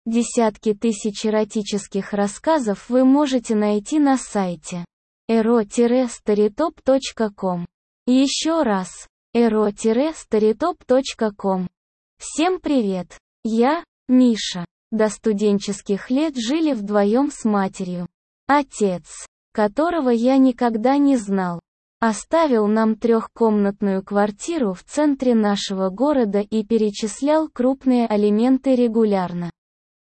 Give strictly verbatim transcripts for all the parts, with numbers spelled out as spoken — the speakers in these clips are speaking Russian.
Десятки тысяч эротических рассказов вы можете найти на сайте эро старитоп точка ком. Еще раз, эро старитоп точка ком. Всем привет! Я, Миша. До студенческих лет жили вдвоем с матерью. Отец, которого я никогда не знал, оставил нам трехкомнатную квартиру в центре нашего города и перечислял крупные алименты регулярно.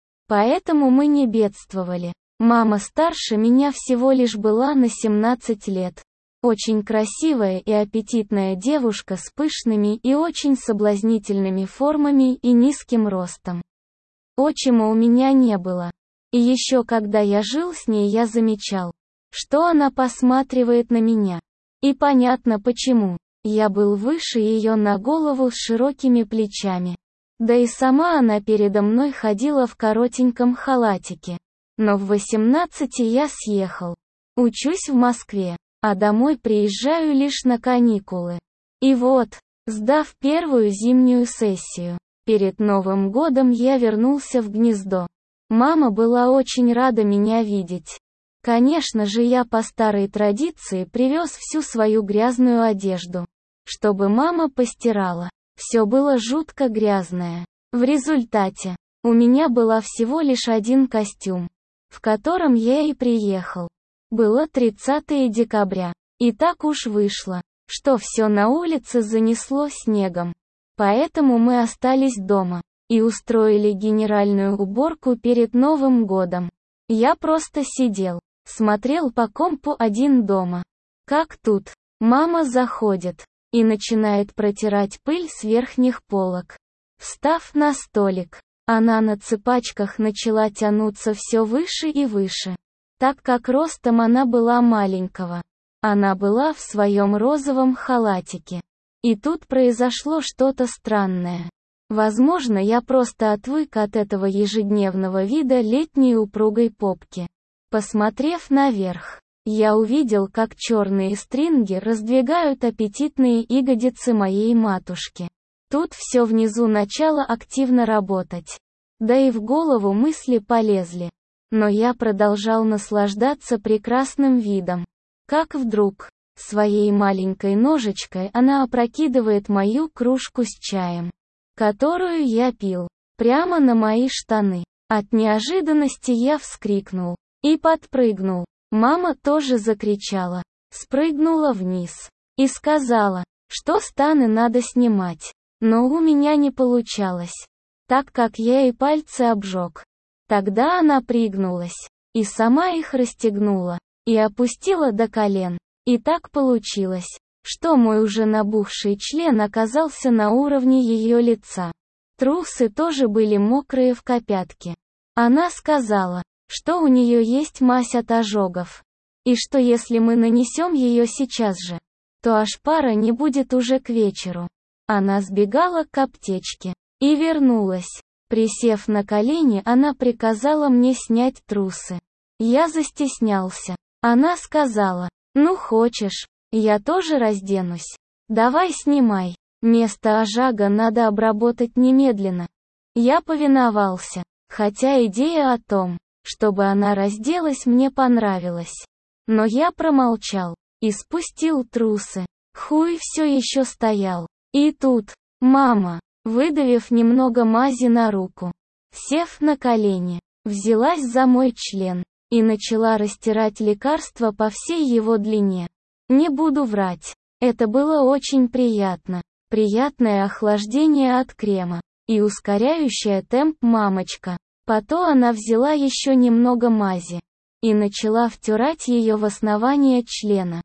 Поэтому мы не бедствовали. Мама старше меня всего лишь была на семнадцать лет. Очень красивая и аппетитная девушка с пышными и очень соблазнительными формами и низким ростом. Отчима у меня не было. И еще когда я жил с ней, я замечал, что она посматривает на меня. И понятно почему. Я был выше ее на голову с широкими плечами. Да и сама она передо мной ходила в коротеньком халатике. Но в восемнадцати я съехал. Учусь в Москве, а домой приезжаю лишь на каникулы. И вот, сдав первую зимнюю сессию, перед Новым годом я вернулся в гнездо. Мама была очень рада меня видеть. Конечно же, я по старой традиции привез всю свою грязную одежду, чтобы мама постирала. Все было жутко грязное. В результате, у меня была всего лишь один костюм, в котором я и приехал. Было тридцатое декабря. И так уж вышло, что все на улице занесло снегом. Поэтому мы остались дома и устроили генеральную уборку перед Новым годом. Я просто сидел, смотрел по компу один дома. Как тут, мама заходит и начинает протирать пыль с верхних полок. Встав на столик, она на цыпачках начала тянуться все выше и выше. Так как ростом она была маленького. Она была в своем розовом халатике. И тут произошло что-то странное. Возможно, я просто отвык от этого ежедневного вида летней упругой попки. Посмотрев наверх, я увидел, как черные стринги раздвигают аппетитные ягодицы моей матушки. Тут все внизу начало активно работать. Да и в голову мысли полезли. Но я продолжал наслаждаться прекрасным видом. Как вдруг, своей маленькой ножечкой она опрокидывает мою кружку с чаем, которую я пил, прямо на мои штаны. От неожиданности я вскрикнул и подпрыгнул. Мама тоже закричала, спрыгнула вниз и сказала, что штаны надо снимать. Но у меня не получалось, так как я и пальцы обжег. Тогда она пригнулась и сама их расстегнула и опустила до колен. И так получилось, что мой уже набухший член оказался на уровне ее лица. Трусы тоже были мокрые в копятке. Она сказала, что у нее есть мазь от ожогов. И что если мы нанесем ее сейчас же, то аж пара не будет уже к вечеру. Она сбегала к аптечке и вернулась. Присев на колени, она приказала мне снять трусы. Я застеснялся. Она сказала, ну хочешь, я тоже разденусь. Давай снимай. Место ожога надо обработать немедленно. Я повиновался, хотя идея о том, чтобы она разделась, мне понравилась. Но я промолчал и спустил трусы. Хуй все еще стоял. И тут, мама, выдавив немного мази на руку, сев на колени, взялась за мой член и начала растирать лекарство по всей его длине. Не буду врать, это было очень приятно. Приятное охлаждение от крема и ускоряющая темп мамочка. Потом она взяла еще немного мази и начала втирать ее в основание члена,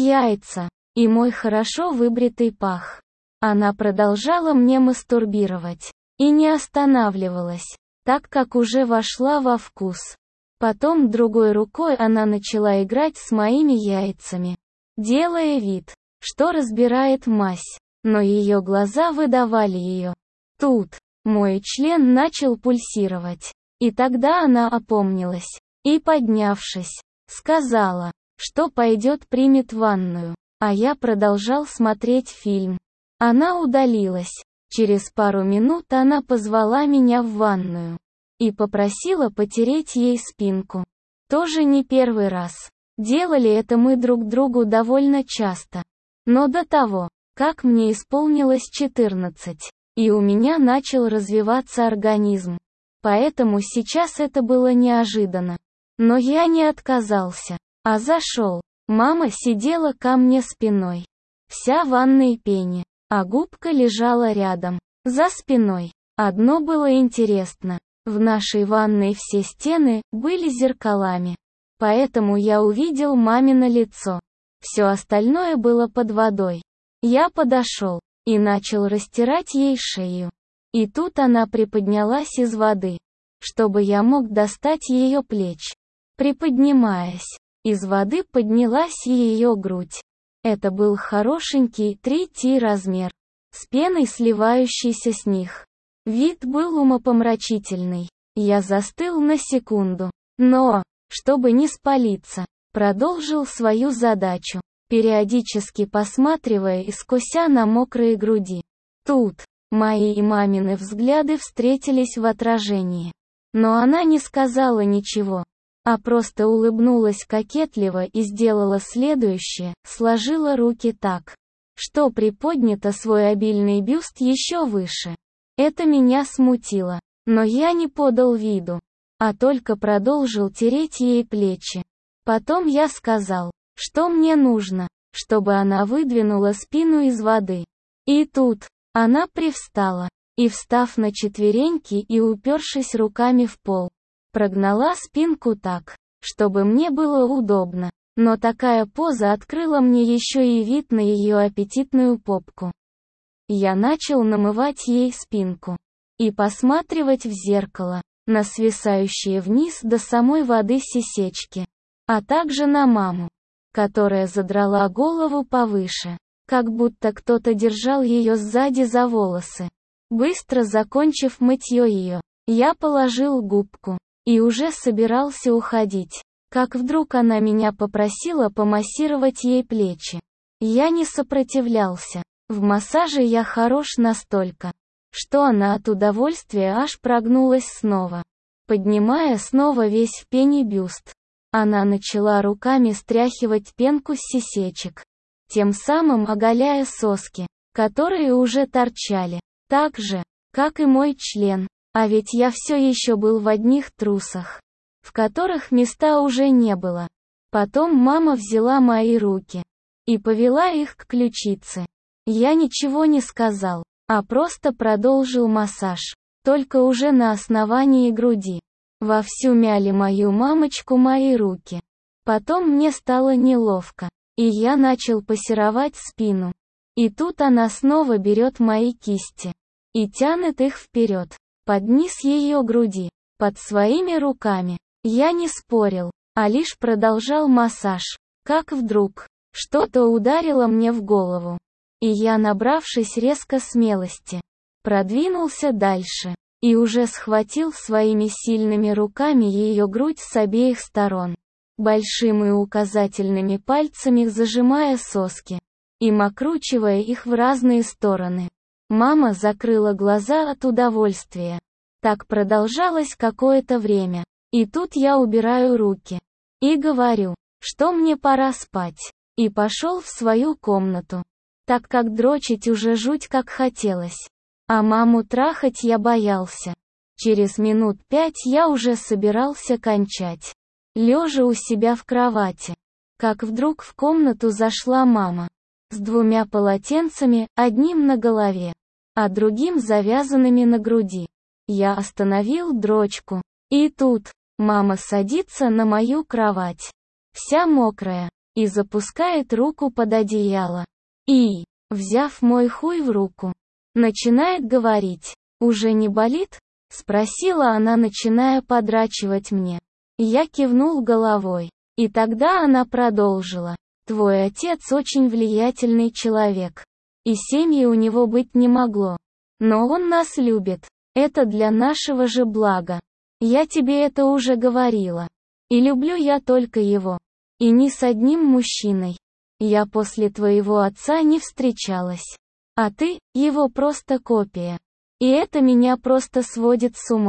яйца и мой хорошо выбритый пах. Она продолжала мне мастурбировать и не останавливалась, так как уже вошла во вкус. Потом другой рукой она начала играть с моими яйцами, делая вид, что разбирает мазь, но ее глаза выдавали ее. Тут мой член начал пульсировать, и тогда она опомнилась и, поднявшись, сказала, что пойдет примет ванную, а я продолжал смотреть фильм. Она удалилась. Через пару минут она позвала меня в ванную. и попросила потереть ей спинку. Тоже не первый раз. Делали это мы друг другу довольно часто. Но до того, как мне исполнилось четырнадцать, и у меня начал развиваться организм. Поэтому сейчас это было неожиданно. Но я не отказался, а зашел. Мама сидела ко мне спиной. Вся в ванной пене, а губка лежала рядом, за спиной. Одно было интересно. В нашей ванной все стены были зеркалами. Поэтому я увидел мамино лицо. Все остальное было под водой. Я подошел и начал растирать ей шею. И тут она приподнялась из воды, чтобы я мог достать ее плеч. Приподнимаясь, из воды поднялась и ее грудь. Это был хорошенький три Т размер, с пеной сливающейся с них. Вид был умопомрачительный. Я застыл на секунду. Но, чтобы не спалиться, продолжил свою задачу, периодически посматривая и скося на мокрые груди. Тут мои и мамины взгляды встретились в отражении. Но она не сказала ничего, а просто улыбнулась кокетливо и сделала следующее, сложила руки так, что приподнята свой обильный бюст еще выше. Это меня смутило, но я не подал виду, а только продолжил тереть ей плечи. Потом я сказал, что мне нужно, чтобы она выдвинула спину из воды. И тут она привстала, и, встав на четвереньки и упершись руками в пол, прогнала спинку так, чтобы мне было удобно, но такая поза открыла мне еще и вид на ее аппетитную попку. Я начал намывать ей спинку и посматривать в зеркало, на свисающие вниз до самой воды сисечки, а также на маму, которая задрала голову повыше, как будто кто-то держал ее сзади за волосы. Быстро закончив мытье ее, я положил губку и уже собирался уходить, как вдруг она меня попросила помассировать ей плечи. Я не сопротивлялся. В массаже я хорош настолько, что она от удовольствия аж прогнулась снова. Поднимая снова весь в пене бюст, она начала руками стряхивать пенку с сисечек, тем самым оголяя соски, которые уже торчали, так же, как и мой член, а ведь я все еще был в одних трусах, в которых места уже не было. Потом мама взяла мои руки и повела их к ключице. Я ничего не сказал, а просто продолжил массаж, только уже на основании груди. Вовсю мяли мою мамочку мои руки. Потом мне стало неловко, и я начал пассировать спину. И тут она снова берет мои кисти и тянет их вперед, под низ ее груди, под своими руками. Я не спорил, а лишь продолжал массаж, как вдруг что-то ударило мне в голову. И я, набравшись резко смелости, продвинулся дальше, и уже схватил своими сильными руками ее грудь с обеих сторон, большим и указательными пальцами зажимая соски, и накручивая их в разные стороны. Мама закрыла глаза от удовольствия. Так продолжалось какое-то время, и тут я убираю руки, и говорю, что мне пора спать, и пошел в свою комнату. Так как дрочить уже жуть как хотелось. А маму трахать я боялся. Через минут пять я уже собирался кончать, лежа у себя в кровати. Как вдруг в комнату зашла мама. С двумя полотенцами, одним на голове, а другим завязанными на груди. Я остановил дрочку. И тут, мама садится на мою кровать, вся мокрая, и запускает руку под одеяло. И, взяв мой хуй в руку, начинает говорить. «Уже не болит?» — спросила она, начиная подрачивать мне. Я кивнул головой. И тогда она продолжила. «Твой отец очень влиятельный человек. И семьи у него быть не могло. Но он нас любит. Это для нашего же блага. Я тебе это уже говорила. И люблю я только его. И ни с одним мужчиной. Я после твоего отца не встречалась. А ты, его просто копия. И это меня просто сводит с ума.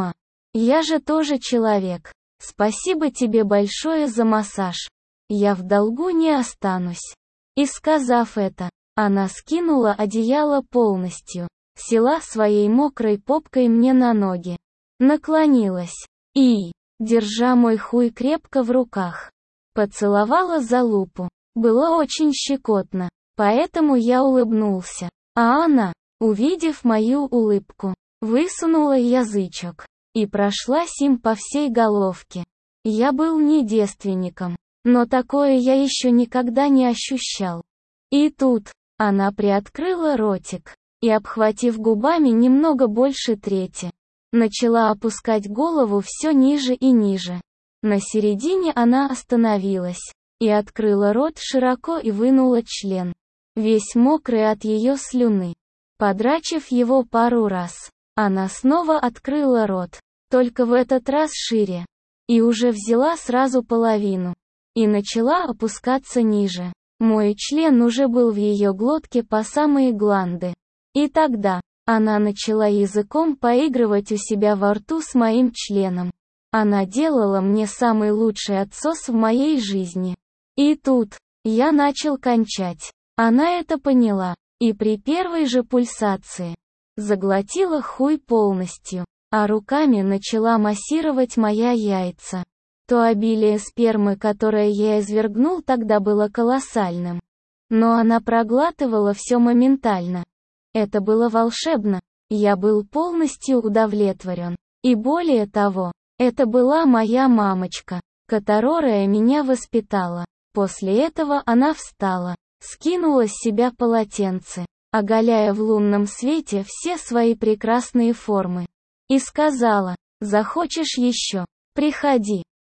Я же тоже человек. Спасибо тебе большое за массаж. Я в долгу не останусь». И сказав это, она скинула одеяло полностью, села своей мокрой попкой мне на ноги, наклонилась и, держа мой хуй крепко в руках, поцеловала залупу. Было очень щекотно, поэтому я улыбнулся. А она, увидев мою улыбку, высунула язычок и прошлась им по всей головке. Я был не девственником, но такое я еще никогда не ощущал. И тут, она приоткрыла ротик и, обхватив губами немного больше трети, начала опускать голову все ниже и ниже. На середине она остановилась и открыла рот широко и вынула член, весь мокрый от ее слюны. Подрачив его пару раз, она снова открыла рот, только в этот раз шире, и уже взяла сразу половину, и начала опускаться ниже. Мой член уже был в ее глотке по самые гланды. И тогда, она начала языком поигрывать у себя во рту с моим членом. Она делала мне самый лучший отсос в моей жизни. И тут, я начал кончать. Она это поняла, и при первой же пульсации заглотила хуй полностью, а руками начала массировать моя яйца. То обилие спермы, которое я извергнул, тогда было колоссальным. Но она проглатывала все моментально. Это было волшебно. Я был полностью удовлетворен. И более того, это была моя мамочка, которая меня воспитала. После этого она встала, скинула с себя полотенце, оголяя в лунном свете все свои прекрасные формы, и сказала: «Захочешь еще? Приходи».